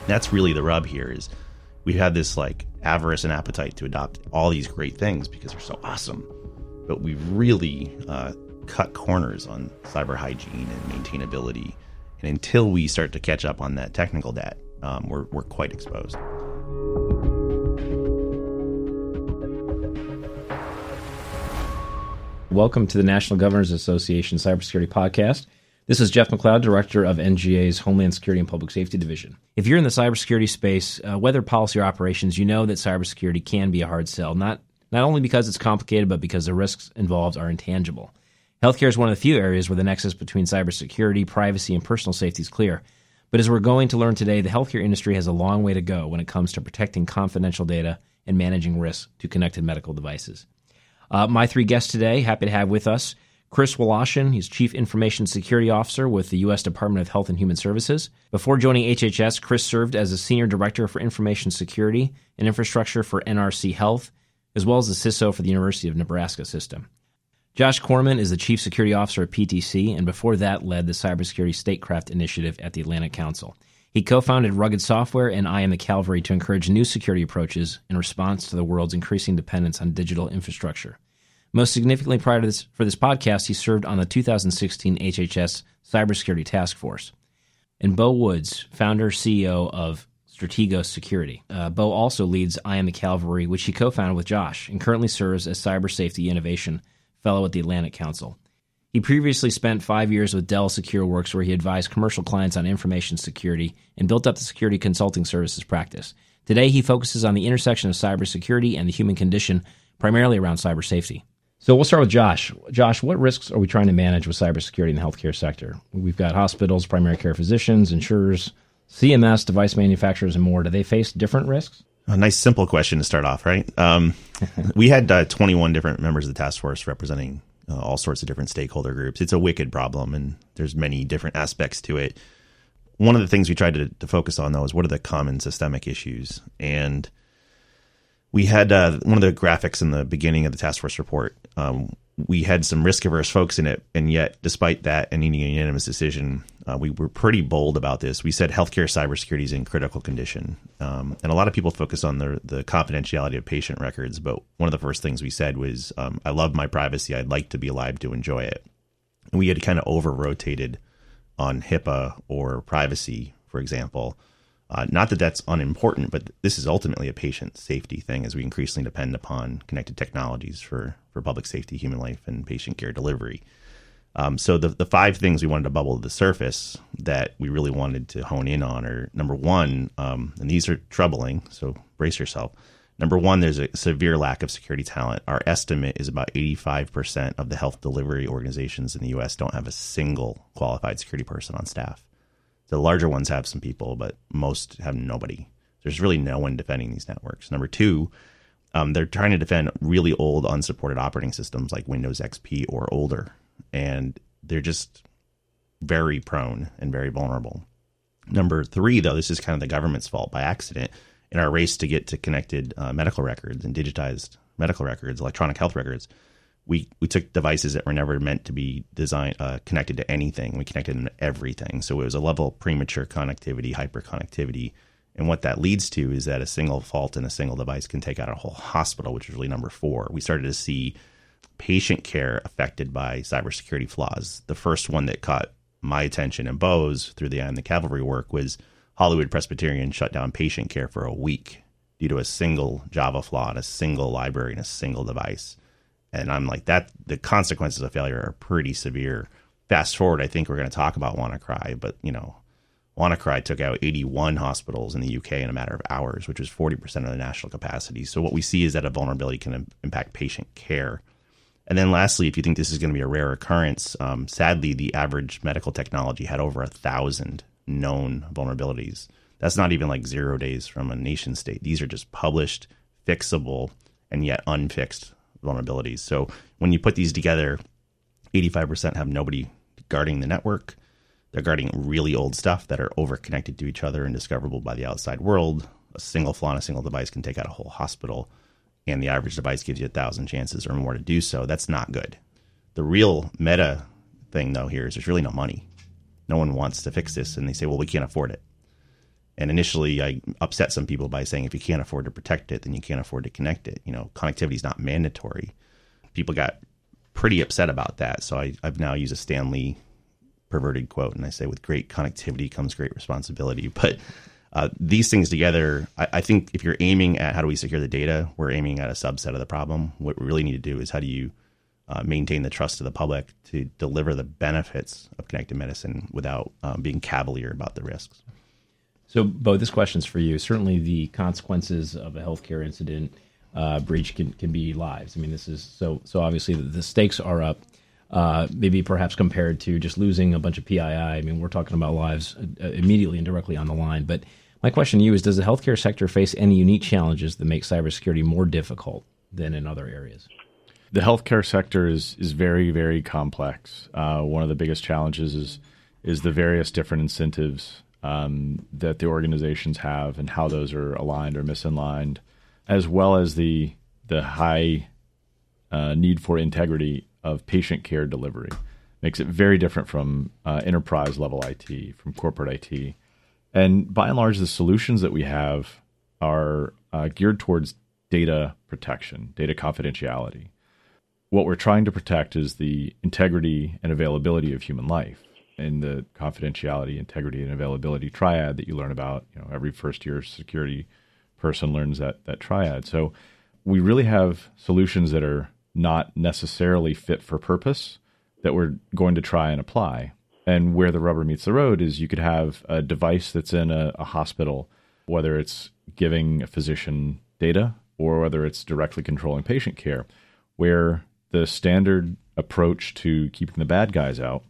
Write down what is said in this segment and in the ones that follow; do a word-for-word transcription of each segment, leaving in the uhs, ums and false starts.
That's really the rub here is we've had this like avarice and appetite to adopt all these great things because they're so awesome. But we've really uh, cut corners on cyber hygiene and maintainability. And until we start to catch up on that technical debt, um, we're, we're quite exposed. Welcome to the National Governors Association Cybersecurity Podcast. This is Jeff McLeod, Director of N G A's Homeland Security and Public Safety Division. If you're in the cybersecurity space, uh, whether policy or operations, you know that cybersecurity can be a hard sell, not, not only because it's complicated, but because the risks involved are intangible. Healthcare is one of the few areas where the nexus between cybersecurity, privacy, and personal safety is clear. But as we're going to learn today, the healthcare industry has a long way to go when it comes to protecting confidential data and managing risks to connected medical devices. Uh, my three guests today, happy to have with us Chris Woloshyn. He's Chief Information Security Officer with the U S Department of Health and Human Services. Before joining H H S, Chris served as a Senior Director for Information Security and Infrastructure for N R C Health, as well as the C I S O for the University of Nebraska system. Josh Corman is the Chief Security Officer at P T C, and before that led the Cybersecurity Statecraft Initiative at the Atlantic Council. He co-founded Rugged Software and I Am the Cavalry to encourage new security approaches in response to the world's increasing dependence on digital infrastructure. Most significantly, prior to this, for this podcast, he served on the two thousand sixteen H H S Cybersecurity Task Force. And Bo Woods, founder, C E O of Stratego Security. Uh, Bo also leads I Am the Cavalry, which he co-founded with Josh, and currently serves as Cyber Safety Innovation Fellow at the Atlantic Council. He previously spent five years with Dell SecureWorks, where he advised commercial clients on information security and built up the security consulting services practice. Today, he focuses on the intersection of cybersecurity and the human condition, primarily around cyber safety. So we'll start with Josh. Josh, what risks are we trying to manage with cybersecurity in the healthcare sector? We've got hospitals, primary care physicians, insurers, C M S, device manufacturers, and more. Do they face different risks? A nice, simple question to start off, right? Um, we had uh, twenty-one different members of the task force representing uh, all sorts of different stakeholder groups. It's a wicked problem, and there's many different aspects to it. One of the things we tried to, to focus on, though, is what are the common systemic issues? And we had uh, one of the graphics in the beginning of the task force report. Um, we had some risk-averse folks in it, and yet, despite that and needing a unanimous decision, uh, we were pretty bold about this. We said healthcare cybersecurity is in critical condition. Um, and a lot of people focus on the, the confidentiality of patient records, but one of the first things we said was, um, I love my privacy. I'd like to be alive to enjoy it. And we had kind of over-rotated on HIPAA or privacy, for example. Uh, not that that's unimportant, but this is ultimately a patient safety thing as we increasingly depend upon connected technologies for, for public safety, human life, and patient care delivery. Um, so the the five things we wanted to bubble to the surface that we really wanted to hone in on are, number one, um, and these are troubling, so brace yourself. Number one, there's a severe lack of security talent. Our estimate is about eighty-five percent of the health delivery organizations in the U S don't have a single qualified security person on staff. The larger ones have some people, but most have nobody. There's really no one defending these networks. Number two, um, they're trying to defend really old, unsupported operating systems like Windows X P or older, and they're just very prone and very vulnerable. Number three, though, this is kind of the government's fault by accident. In our race to get to connected uh, medical records and digitized medical records, electronic health records, we we took devices that were never meant to be designed uh, connected to anything. We connected them to everything. So it was a level of premature connectivity, hyperconnectivity. And what that leads to is that a single fault in a single device can take out a whole hospital, which is really number four. We started to see patient care affected by cybersecurity flaws. The first one that caught my attention and Bo's through the I Am the Cavalry work was Hollywood Presbyterian shut down patient care for a week due to a single Java flaw in a single library and a single device. And I'm like, that the consequences of failure are pretty severe. Fast forward, I think we're going to talk about WannaCry, but, you know, WannaCry took out eighty-one hospitals in the U K in a matter of hours, which was forty percent of the national capacity. So what we see is that a vulnerability can im- impact patient care. And then lastly, if you think this is going to be a rare occurrence, um, sadly, the average medical technology had over a thousand known vulnerabilities. That's not even like zero days from a nation state. These are just published, fixable, and yet unfixed vulnerabilities. So when you put these together, eighty-five percent have nobody guarding the network. They're guarding really old stuff that are over-connected to each other and discoverable by the outside world. A single flaw in a single device can take out a whole hospital, and the average device gives you a thousand chances or more to do so. That's not good. The real meta thing, though, here is there's really no money. No one wants to fix this, and they say, well, we can't afford it. And initially, I upset some people by saying if you can't afford to protect it, then you can't afford to connect it. You know, connectivity is not mandatory. People got pretty upset about that. So I, I've now used a Stan Lee perverted quote, and I say, with great connectivity comes great responsibility. But uh, these things together, I, I think if you're aiming at how do we secure the data, we're aiming at a subset of the problem. What we really need to do is how do you uh, maintain the trust of the public to deliver the benefits of connected medicine without um, being cavalier about the risks. So, Bo, this question's for you. Certainly the consequences of a healthcare incident uh, breach can, can be lives. I mean, this is so, so obviously the, the stakes are up, uh, maybe perhaps compared to just losing a bunch of P I I. I mean, we're talking about lives uh, immediately and directly on the line. But my question to you is, does the healthcare sector face any unique challenges that make cybersecurity more difficult than in other areas? The healthcare sector is is very, very complex. Uh, one of the biggest challenges is is the various different incentives Um, that the organizations have and how those are aligned or misaligned, as well as the the high uh, need for integrity of patient care delivery. Makes it very different from uh, enterprise level I T, from corporate I T. And by and large, the solutions that we have are uh, geared towards data protection, data confidentiality. What we're trying to protect is the integrity and availability of human life, and the confidentiality, integrity, and availability triad that you learn about. You know, every first year security person learns that that triad. So we really have solutions that are not necessarily fit for purpose that we're going to try and apply. And where the rubber meets the road is you could have a device that's in a, a hospital, whether it's giving a physician data or whether it's directly controlling patient care, where the standard approach to keeping the bad guys out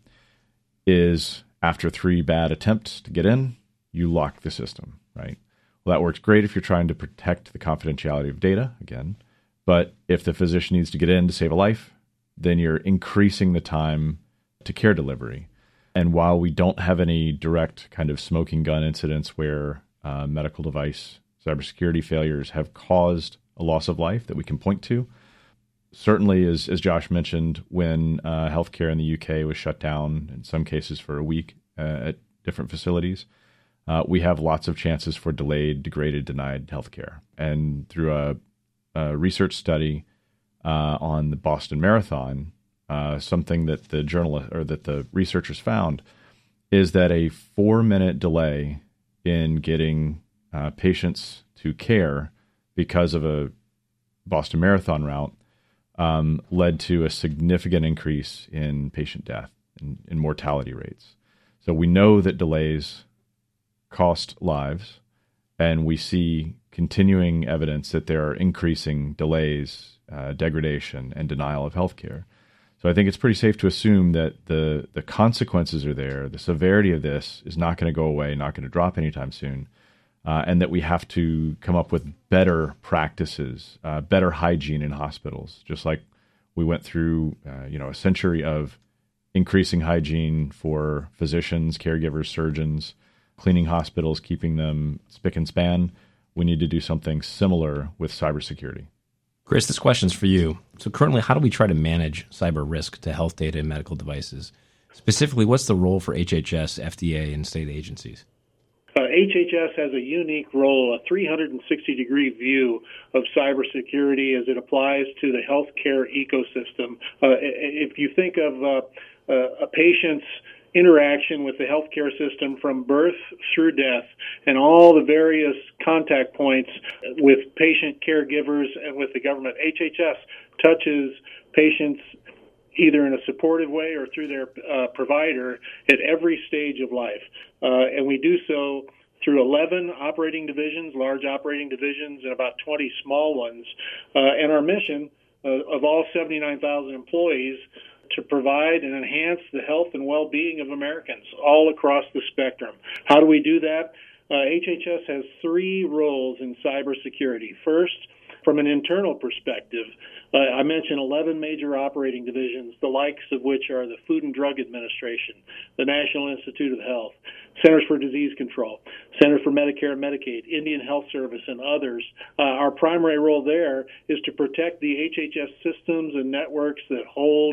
is after three bad attempts to get in, you lock the system, right? Well, that works great if you're trying to protect the confidentiality of data, again. But if the physician needs to get in to save a life, then you're increasing the time to care delivery. And while we don't have any direct kind of smoking gun incidents where uh, medical device cybersecurity failures have caused a loss of life that we can point to, certainly, as, as Josh mentioned, when uh, healthcare in the U K was shut down, in some cases for a week uh, at different facilities, uh, we have lots of chances for delayed, degraded, denied healthcare. And through a, a research study uh, on the Boston Marathon, uh, something that the journal or that the researchers found is that a four-minute delay in getting uh, patients to care because of a Boston Marathon route Um, led to a significant increase in patient death and in mortality rates. So we know that delays cost lives, and we see continuing evidence that there are increasing delays, uh, degradation, and denial of healthcare. So I think it's pretty safe to assume that the the consequences are there. The severity of this is not going to go away, not going to drop anytime soon. Uh, and that we have to come up with better practices, uh, better hygiene in hospitals, just like we went through, uh, you know, a century of increasing hygiene for physicians, caregivers, surgeons, cleaning hospitals, keeping them spick and span. We need to do something similar with cybersecurity. Chris, this question's for you. So currently, how do we try to manage cyber risk to health data and medical devices? Specifically, what's the role for H H S, F D A, and state agencies? Uh, H H S has a unique role, a three hundred sixty degree view of cybersecurity as it applies to the healthcare ecosystem. Uh, if you think of uh, a patient's interaction with the healthcare system from birth through death and all the various contact points with patient caregivers and with the government, H H S touches patients either in a supportive way or through their uh, provider at every stage of life. Uh, and we do so through eleven operating divisions, large operating divisions, and about twenty small ones. Uh, and our mission uh, of all seventy-nine thousand employees to provide and enhance the health and well-being of Americans all across the spectrum. How do we do that? Uh, H H S has three roles in cybersecurity. First, from an internal perspective, uh, I mentioned eleven major operating divisions, the likes of which are the Food and Drug Administration, the National Institute of Health, Centers for Disease Control, Center for Medicare and Medicaid, Indian Health Service, and others. Uh, our primary role there is to protect the H H S systems and networks that hold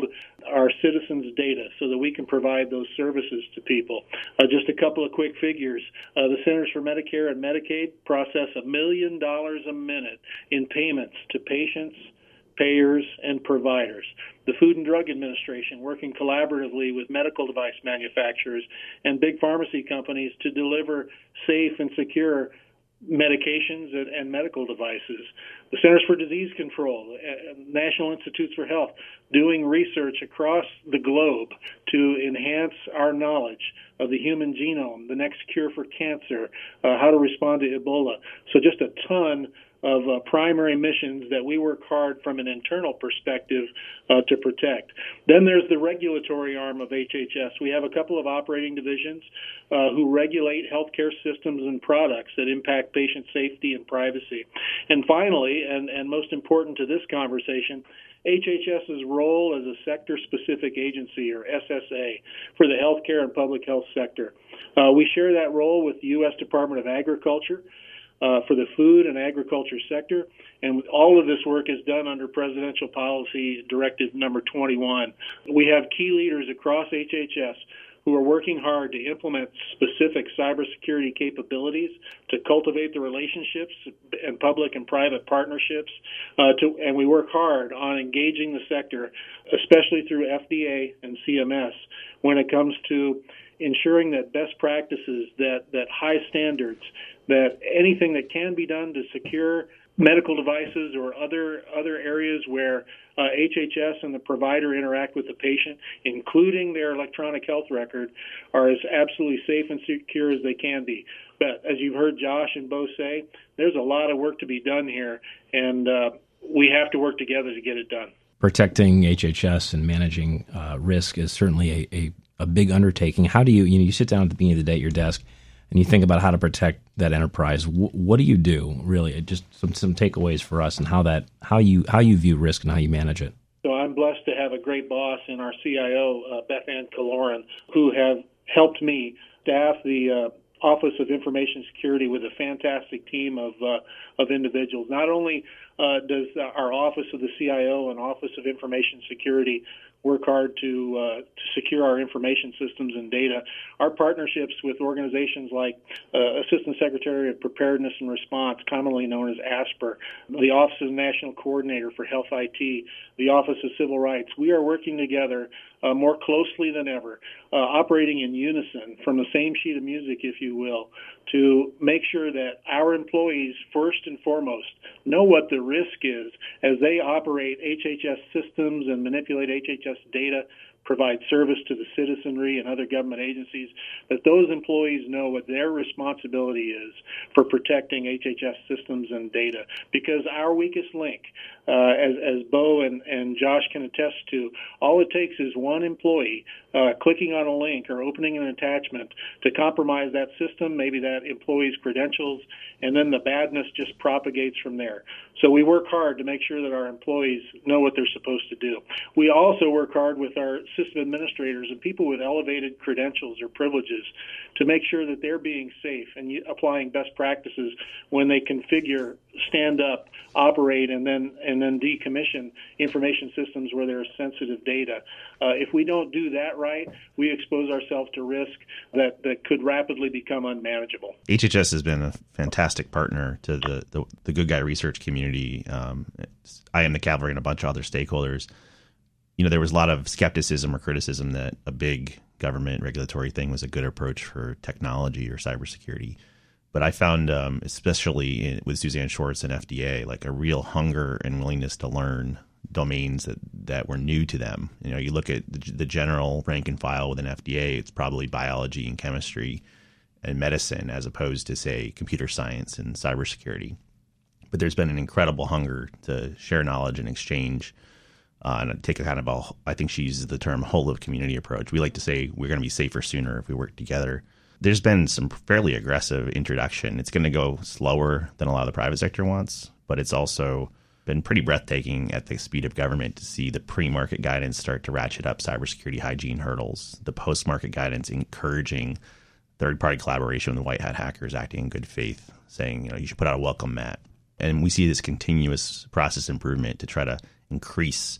our citizens' data so that we can provide those services to people. Uh, just a couple of quick figures. Uh, the Centers for Medicare and Medicaid process a million dollars a minute in payments to patients, payers, and providers. The Food and Drug Administration, working collaboratively with medical device manufacturers and big pharmacy companies to deliver safe and secure medications and, and medical devices. The Centers for Disease Control, uh, National Institutes for Health, doing research across the globe to enhance our knowledge of the human genome, the next cure for cancer, uh, how to respond to Ebola. So just a ton of uh, primary missions that we work hard from an internal perspective uh, to protect. Then there's the regulatory arm of H H S. We have a couple of operating divisions uh, who regulate healthcare systems and products that impact patient safety and privacy. And finally, and, and most important to this conversation, H H S's role as a sector-specific agency, or S S A, for the healthcare and public health sector. Uh, we share that role with the U S Department of Agriculture, Uh, for the food and agriculture sector, and all of this work is done under Presidential Policy Directive number twenty-one. We have key leaders across H H S who are working hard to implement specific cybersecurity capabilities, to cultivate the relationships and public and private partnerships, uh, to, and we work hard on engaging the sector, especially through F D A and C M S, when it comes to ensuring that best practices, that, that high standards, that anything that can be done to secure medical devices or other other areas where uh, H H S and the provider interact with the patient, including their electronic health record, are as absolutely safe and secure as they can be. But as you've heard Josh and Bo say, there's a lot of work to be done here, and uh, we have to work together to get it done. Protecting H H S and managing uh, risk is certainly a, a, a big undertaking. How do you, you know, you sit down at the beginning of the day at your desk and you think about how to protect that enterprise. W- what do you do, really? Just some, some takeaways for us and how that how you how you view risk and how you manage it. So I'm blessed to have a great boss in our C I O, uh, Beth Ann Kaloran, who have helped me staff the uh, Office of Information Security with a fantastic team of uh, of individuals. Not only uh, does our Office of the C I O and Office of Information Security work hard to, uh, to secure our information systems and data, our partnerships with organizations like uh, Assistant Secretary of Preparedness and Response, commonly known as ASPR, the Office of National Coordinator for Health I T, the Office of Civil Rights, we are working together uh, more closely than ever, uh, operating in unison from the same sheet of music, if you will, to make sure that our employees, first and foremost, know what the risk is as they operate H H S systems and manipulate H H S data, provide service to the citizenry and other government agencies, that those employees know what their responsibility is for protecting H H S systems and data. Because our weakest link, uh, as, as Bo and, and Josh can attest to, all it takes is one employee uh, clicking on a link or opening an attachment to compromise that system, maybe that employee's credentials, and then the badness just propagates from there. So we work hard to make sure that our employees know what they're supposed to do. We also work hard with our system administrators and people with elevated credentials or privileges to make sure that they're being safe and applying best practices when they configure, stand up, operate, and then and then decommission information systems where there's sensitive data. Uh, if we don't do that right, we expose ourselves to risk that, that could rapidly become unmanageable. H H S has been a fantastic partner to the, the, the Good Guy research community. Um, I am the Cavalry and a bunch of other stakeholders. You know, there was a lot of skepticism or criticism that a big government regulatory thing was a good approach for technology or cybersecurity. But I found, um, especially in, with Suzanne Schwartz and F D A, like a real hunger and willingness to learn domains that, that were new to them. You know, you look at the, the general rank and file within F D A, it's probably biology and chemistry and medicine as opposed to, say, computer science and cybersecurity. But there's been an incredible hunger to share knowledge and exchange uh, and take a kind of a, I think she uses the term whole of community approach. We like to say we're going to be safer sooner if we work together. There's been some fairly aggressive introduction. It's going to go slower than a lot of the private sector wants, but it's also been pretty breathtaking at the speed of government to see the pre-market guidance start to ratchet up cybersecurity hygiene hurdles, the post-market guidance encouraging third-party collaboration with white hat hackers acting in good faith, saying, you know, you should put out a welcome mat. And we see this continuous process improvement to try to increase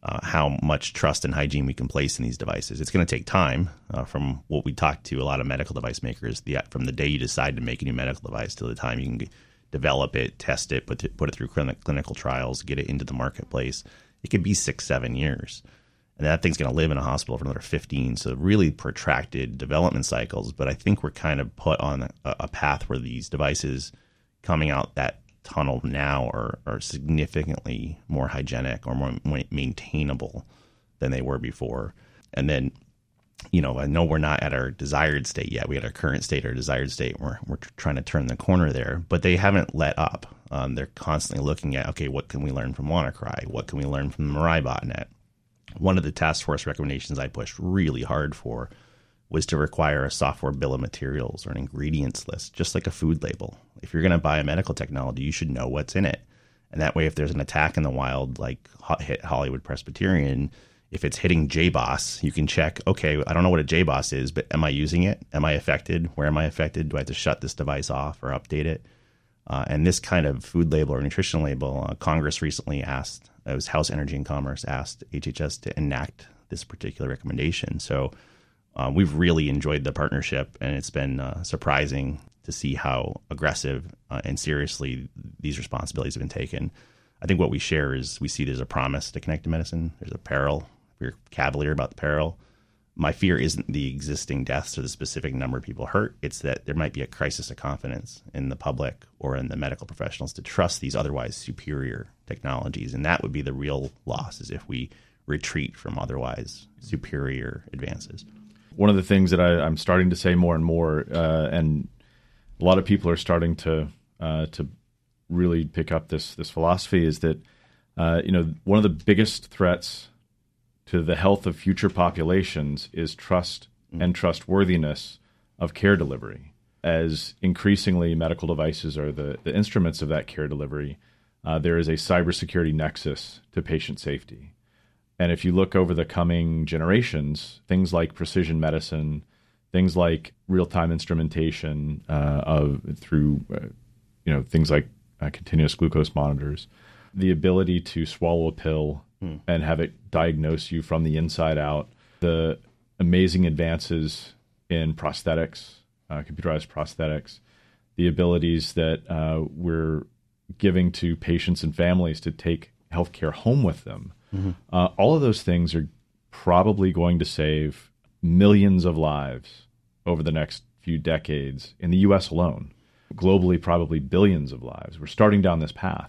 uh, how much trust and hygiene we can place in these devices. It's going to take time uh, from what we talked to a lot of medical device makers, the, from the day you decide to make a new medical device to the time you can get, develop it, test it, put it, put it through clinical trials, get it into the marketplace. It could be six, seven years. And that thing's going to live in a hospital for another fifteen. So really protracted development cycles. But I think we're kind of put on a, a path where these devices coming out that tunnel now are, are significantly more hygienic or more maintainable than they were before. And then, you know, I know we're not at our desired state yet. We had our current state, our desired state. We're, we're trying to turn the corner there, but they haven't let up. Um, they're constantly looking at, okay, what can we learn from WannaCry? What can we learn from the Mirai botnet? One of the task force recommendations I pushed really hard for was to require a software bill of materials or an ingredients list, just like a food label. If you're going to buy a medical technology, you should know what's in it. And that way, if there's an attack in the wild, like hit Hollywood Presbyterian, if it's hitting J BOSS, you can check, okay, I don't know what a J BOSS is, but am I using it? Am I affected? Where am I affected? Do I have to shut this device off or update it? Uh, and this kind of food label or nutrition label, uh, Congress recently asked, it was House Energy and Commerce asked H H S to enact this particular recommendation. So uh, we've really enjoyed the partnership, and it's been uh, surprising to see how aggressive uh, and seriously these responsibilities have been taken. I think what we share is we see there's a promise to connected medicine. There's a peril. We're cavalier about the peril. My fear isn't the existing deaths or the specific number of people hurt. It's that there might be a crisis of confidence in the public or in the medical professionals to trust these otherwise superior technologies. And that would be the real loss, is if we retreat from otherwise superior advances. One of the things that I, I'm starting to say more and more, uh, and a lot of people are starting to uh, to really pick up this this philosophy, is that uh, you know one of the biggest threats to the health of future populations is trust mm. and trustworthiness of care delivery. As increasingly medical devices are the, the instruments of that care delivery, uh, there is a cybersecurity nexus to patient safety. And if you look over the coming generations, things like precision medicine, things like real-time instrumentation uh, of through uh, you know things like uh, continuous glucose monitors, the ability to swallow a pill Hmm. and have it diagnose you from the inside out, the amazing advances in prosthetics, uh, computerized prosthetics, the abilities that uh, we're giving to patients and families to take healthcare home with them. Mm-hmm. Uh, all of those things are probably going to save millions of lives over the next few decades in the U S alone. Globally, probably billions of lives. We're starting down this path.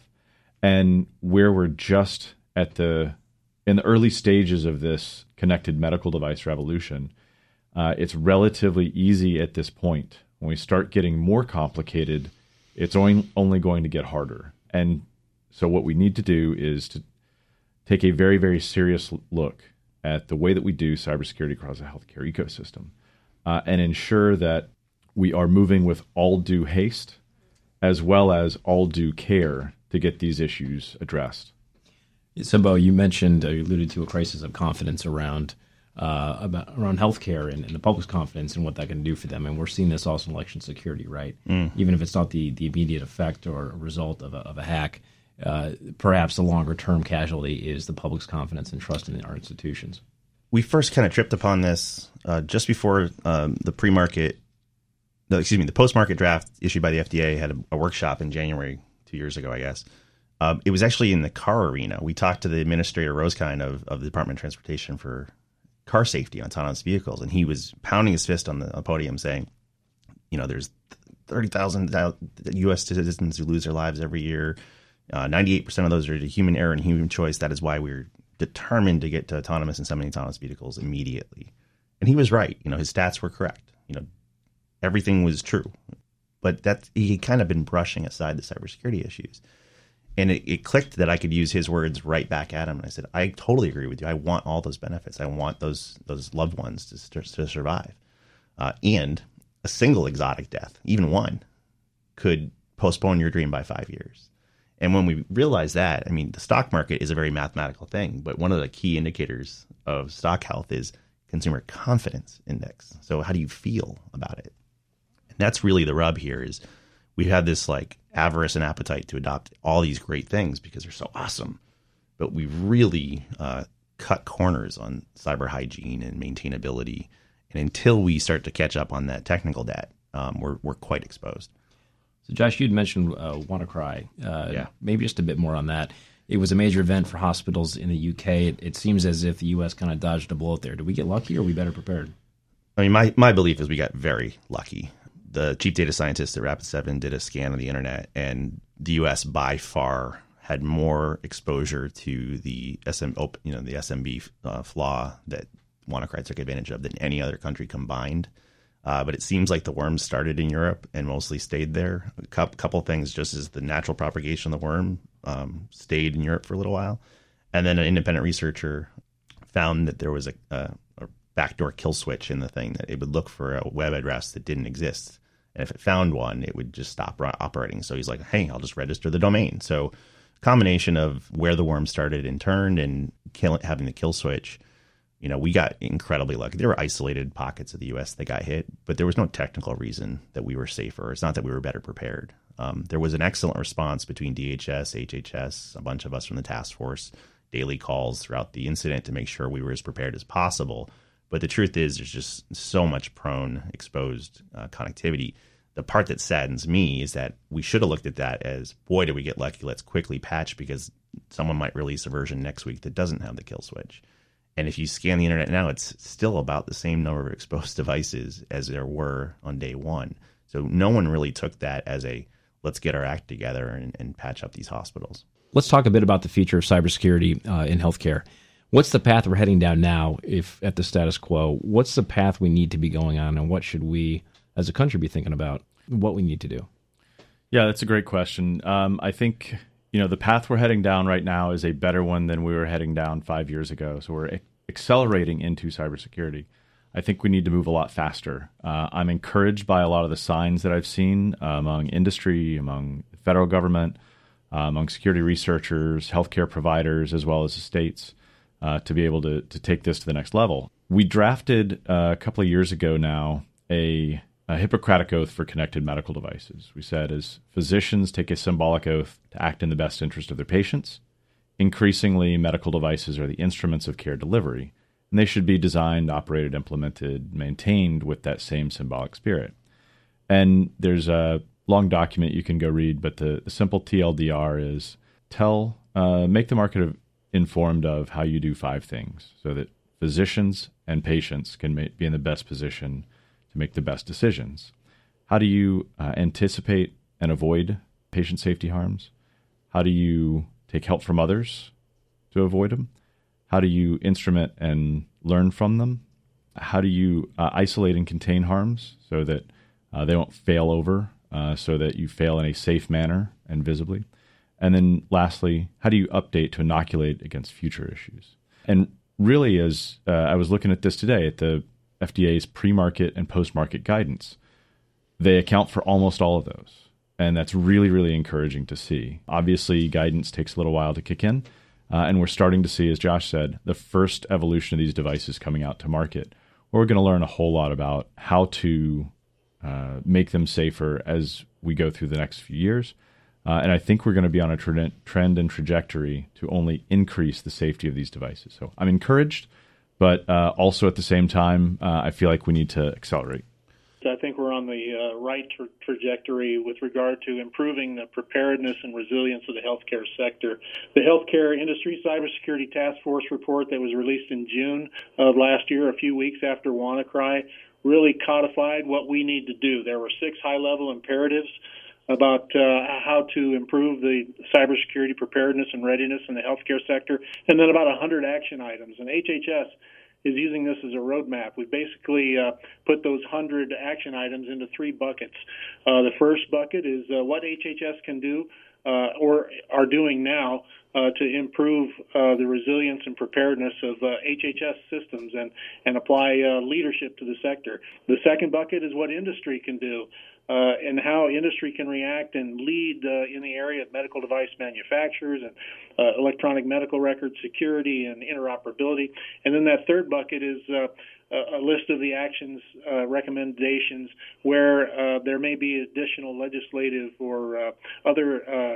And where we're just at the in the early stages of this connected medical device revolution, uh, it's relatively easy at this point. When we start getting more complicated, it's only, only going to get harder. And so what we need to do is to take a very, very serious look at the way that we do cybersecurity across the healthcare ecosystem uh, and ensure that we are moving with all due haste as well as all due care to get these issues addressed. So, Bo, you mentioned, uh, you alluded to a crisis of confidence around uh, about around healthcare and, and the public's confidence and what that can do for them. And we're seeing this also in election security, right? Mm. Even if it's not the, the immediate effect or result of a, of a hack, uh, perhaps the longer-term casualty is the public's confidence and trust in our institutions. We first kind of tripped upon this uh, just before um, the pre-market, no, excuse me, the post-market draft issued by the F D A had a, a workshop in January two years ago, I guess. Uh, it was actually in the car arena. We talked to the administrator, Rosekind, of, of the Department of Transportation for car safety on autonomous vehicles, and he was pounding his fist on the, on the podium saying, you know, there's thirty thousand U S citizens who lose their lives every year. Uh, ninety-eight percent of those are to human error and human choice. That is why we're determined to get to autonomous and semi-autonomous vehicles immediately. And he was right. You know, his stats were correct. You know, everything was true. But that he had kind of been brushing aside the cybersecurity issues. And it, it clicked that I could use his words right back at him. And I said, I totally agree with you. I want all those benefits. I want those those loved ones to, to survive. Uh, and a single exotic death, even one, could postpone your dream by five years. And when we realize that, I mean, the stock market is a very mathematical thing. But one of the key indicators of stock health is consumer confidence index. So how do you feel about it? And that's really the rub here is we've had this like avarice and appetite to adopt all these great things because they're so awesome. But we've really uh, cut corners on cyber hygiene and maintainability. And until we start to catch up on that technical debt, um, we're we're quite exposed. So, Josh, you'd mentioned uh, WannaCry. Uh, yeah. Maybe just a bit more on that. It was a major event for hospitals in the U K. It, it seems as if the U S kind of dodged a bullet there. Did we get lucky, or are we better prepared? I mean, my, my belief is we got very lucky. The chief data scientist at Rapid seven did a scan of the internet, and the U S by far had more exposure to the S M, you know, the S M B uh, flaw that WannaCry took advantage of than any other country combined. Uh, but it seems like the worm started in Europe and mostly stayed there. A couple things, just as the natural propagation of the worm um, stayed in Europe for a little while. And then an independent researcher found that there was a, a, a backdoor kill switch in the thing, that it would look for a web address that didn't exist. And if it found one, it would just stop operating. So he's like, hey, I'll just register the domain. So combination of where the worm started and turned and kill, having the kill switch, you know, we got incredibly lucky. There were isolated pockets of the U S that got hit, but there was no technical reason that we were safer. It's not that we were better prepared. Um, there was an excellent response between D H S, H H S, a bunch of us from the task force, daily calls throughout the incident to make sure we were as prepared as possible. But the truth is, there's just so much prone, exposed uh, connectivity. The part that saddens me is that we should have looked at that as, boy, did we get lucky. Let's quickly patch because someone might release a version next week that doesn't have the kill switch. And if you scan the internet now, it's still about the same number of exposed devices as there were on day one. So no one really took that as a, let's get our act together and, and patch up these hospitals. Let's talk a bit about the future of cybersecurity uh, in healthcare. What's the path we're heading down now if at the status quo? What's the path we need to be going on, and what should we as a country be thinking about what we need to do? Yeah, that's a great question. Um, I think, you know, the path we're heading down right now is a better one than we were heading down five years ago. So we're accelerating into cybersecurity. I think we need to move a lot faster. Uh, I'm encouraged by a lot of the signs that I've seen uh, among industry, among the federal government, uh, among security researchers, healthcare providers, as well as the states, uh, to be able to, to take this to the next level. We drafted uh, a couple of years ago now a, a Hippocratic Oath for connected medical devices. We said, as physicians take a symbolic oath to act in the best interest of their patients, increasingly medical devices are the instruments of care delivery, and they should be designed, operated, implemented, maintained with that same symbolic spirit. And there's a long document you can go read, but the, the simple T L D R is tell, uh, make the market informed of how you do five things so that physicians and patients can make, be in the best position to make the best decisions. How do you uh, anticipate and avoid patient safety harms? How do you take help from others to avoid them? How do you instrument and learn from them? How do you uh, isolate and contain harms so that uh, they don't fail over, uh, so that you fail in a safe manner and visibly? And then lastly, how do you update to inoculate against future issues? And really, as uh, I was looking at this today, at the F D A's pre-market and post-market guidance, they account for almost all of those. And that's really, really encouraging to see. Obviously, guidance takes a little while to kick in. Uh, and we're starting to see, as Josh said, the first evolution of these devices coming out to market. We're going to learn a whole lot about how to uh, make them safer as we go through the next few years. Uh, and I think we're going to be on a tre- trend and trajectory to only increase the safety of these devices. So I'm encouraged, but uh, also at the same time, uh, I feel like we need to accelerate. I think we're on the uh, right tra- trajectory with regard to improving the preparedness and resilience of the healthcare sector. The Healthcare Industry Cybersecurity Task Force report that was released in June of last year, a few weeks after WannaCry, really codified what we need to do. There were six high-level imperatives about uh, how to improve the cybersecurity preparedness and readiness in the healthcare sector, and then about one hundred action items. And H H S is using this as a roadmap. We basically uh, put those one hundred action items into three buckets. Uh, the first bucket is uh, what H H S can do uh, or are doing now uh, to improve uh, the resilience and preparedness of uh, H H S systems and, and apply uh, leadership to the sector. The second bucket is what industry can do. Uh, and how industry can react and lead uh, in the area of medical device manufacturers and uh, electronic medical record security and interoperability. And then that third bucket is uh, a list of the actions, uh, recommendations where uh, there may be additional legislative or uh, other uh,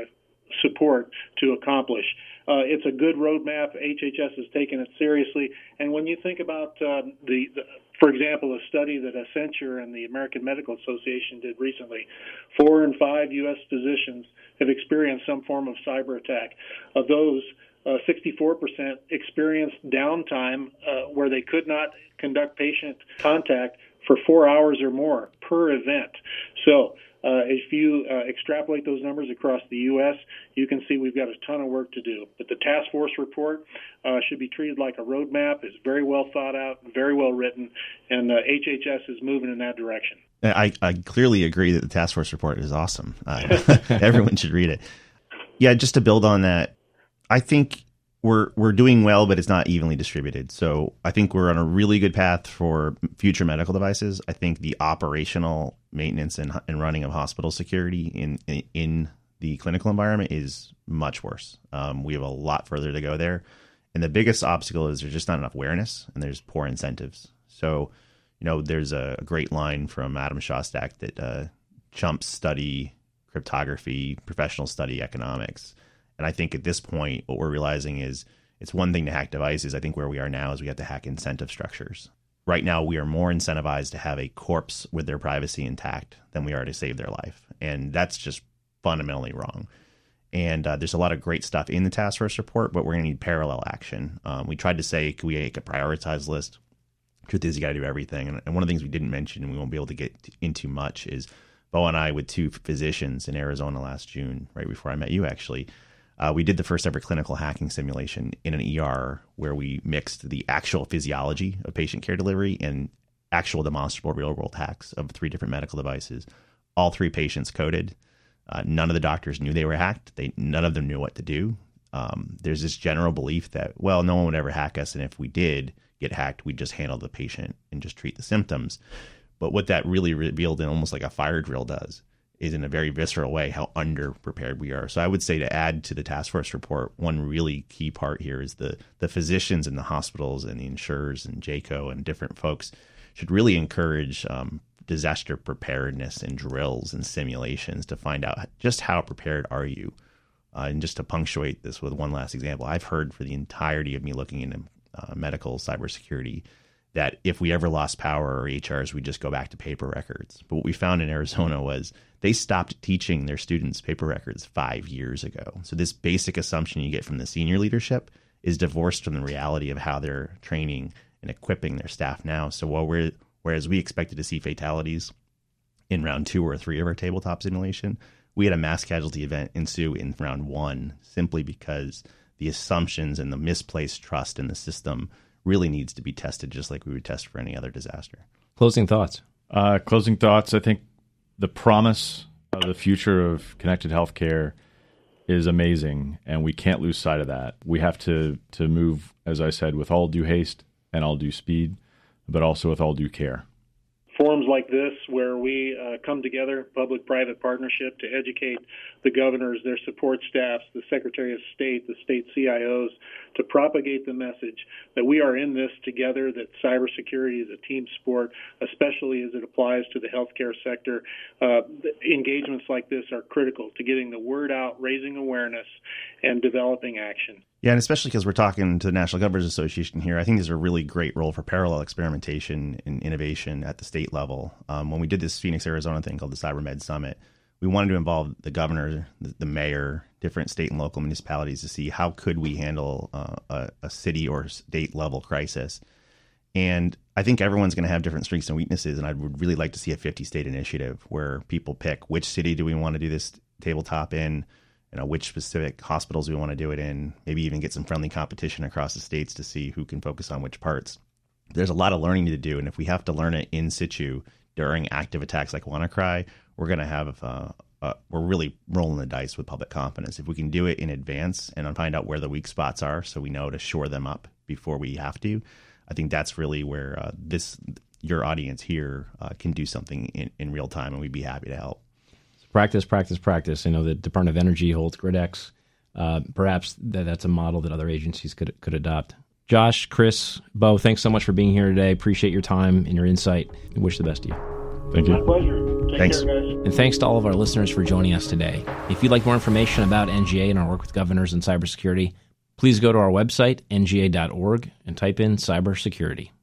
support to accomplish. Uh, it's a good roadmap. H H S has taken it seriously. And when you think about um, the, the, for example, a study that Accenture and the American Medical Association did recently, four in five U S physicians have experienced some form of cyber attack. Of those, uh, sixty-four percent experienced downtime uh, where they could not conduct patient contact for four hours or more per event. So Uh, if you uh, extrapolate those numbers across the U S, you can see we've got a ton of work to do. But the task force report uh, should be treated like a roadmap. It's very well thought out, very well written, and uh, H H S is moving in that direction. I, I clearly agree that the task force report is awesome. Uh, everyone should read it. Yeah, just to build on that, I think we're we're doing well, but it's not evenly distributed. So I think we're on a really good path for future medical devices. I think the operational maintenance and, and running of hospital security in, in in the clinical environment is much worse. Um, we have a lot further to go there. And the biggest obstacle is there's just not enough awareness and there's poor incentives. So, you know, there's a, a great line from Adam Shostak that uh, chumps study cryptography, professionals study economics. And I think at this point, what we're realizing is it's one thing to hack devices. I think where we are now is we have to hack incentive structures. Right now, we are more incentivized to have a corpse with their privacy intact than we are to save their life. And that's just fundamentally wrong. And uh, there's a lot of great stuff in the task force report, but we're going to need parallel action. Um, we tried to say, can we make a prioritized list? Truth is, you got to do everything. And, and one of the things we didn't mention, and we won't be able to get into much, is Bo and I, with two physicians in Arizona last June, right before I met you, actually, Uh, we did the first ever clinical hacking simulation in an E R where we mixed the actual physiology of patient care delivery and actual demonstrable real-world hacks of three different medical devices. All three patients coded. Uh, none of the doctors knew they were hacked. They none of them knew what to do. Um, there's this general belief that, well, no one would ever hack us, and if we did get hacked, we'd just handle the patient and just treat the symptoms. But what that really revealed, in almost like a fire drill does, is in a very visceral way how underprepared we are. So I would say, to add to the task force report, one really key part here is the the physicians in the hospitals and the insurers and J C O and different folks should really encourage um, disaster preparedness and drills and simulations to find out just how prepared are you. Uh, and just to punctuate this with one last example, I've heard for the entirety of me looking into uh, medical cybersecurity that if we ever lost power or H Rs, we'd just go back to paper records. But what we found in Arizona was they stopped teaching their students paper records five years ago. So this basic assumption you get from the senior leadership is divorced from the reality of how they're training and equipping their staff now. So while we're, whereas we expected to see fatalities in round two or three of our tabletop simulation, we had a mass casualty event ensue in round one simply because the assumptions and the misplaced trust in the system really needs to be tested just like we would test for any other disaster. Closing thoughts. Uh, closing thoughts. I think the promise of the future of connected healthcare is amazing, and we can't lose sight of that. We have to to move, as I said, with all due haste and all due speed, but also with all due care. Forums like this, where we uh, come together, public-private partnership, to educate the governors, their support staffs, the Secretary of State, the state C I Os, to propagate the message that we are in this together, that cybersecurity is a team sport, especially as it applies to the healthcare sector. Uh, engagements like this are critical to getting the word out, raising awareness, and developing action. Yeah, and especially because we're talking to the National Governors Association here, I think there's a really great role for parallel experimentation and innovation at the state level. Um, when we did this Phoenix, Arizona thing called the CyberMed Summit, we wanted to involve the governor, the, the mayor, different state and local municipalities to see how could we handle uh, a, a city or state level crisis. And I think everyone's going to have different strengths and weaknesses, and I would really like to see a fifty-state initiative where people pick which city do we want to do this tabletop in, you know, which specific hospitals we want to do it in, maybe even get some friendly competition across the states to see who can focus on which parts. There's a lot of learning to do, and if we have to learn it in situ during active attacks like WannaCry, we're going to have, uh, uh, we're really rolling the dice with public confidence. If we can do it in advance and find out where the weak spots are so we know to shore them up before we have to, I think that's really where uh, this your audience here uh, can do something in, in real time, and we'd be happy to help. Practice, practice, practice. I know the Department of Energy holds GridX. Uh, perhaps that, that's a model that other agencies could could adopt. Josh, Chris, Bo, thanks so much for being here today. Appreciate your time and your insight, and wish the best to you. Thank you. My pleasure. Take Thanks. care, guys. And thanks to all of our listeners for joining us today. If you'd like more information about N G A and our work with governors in cybersecurity, please go to our website, N G A dot org, and type in cybersecurity.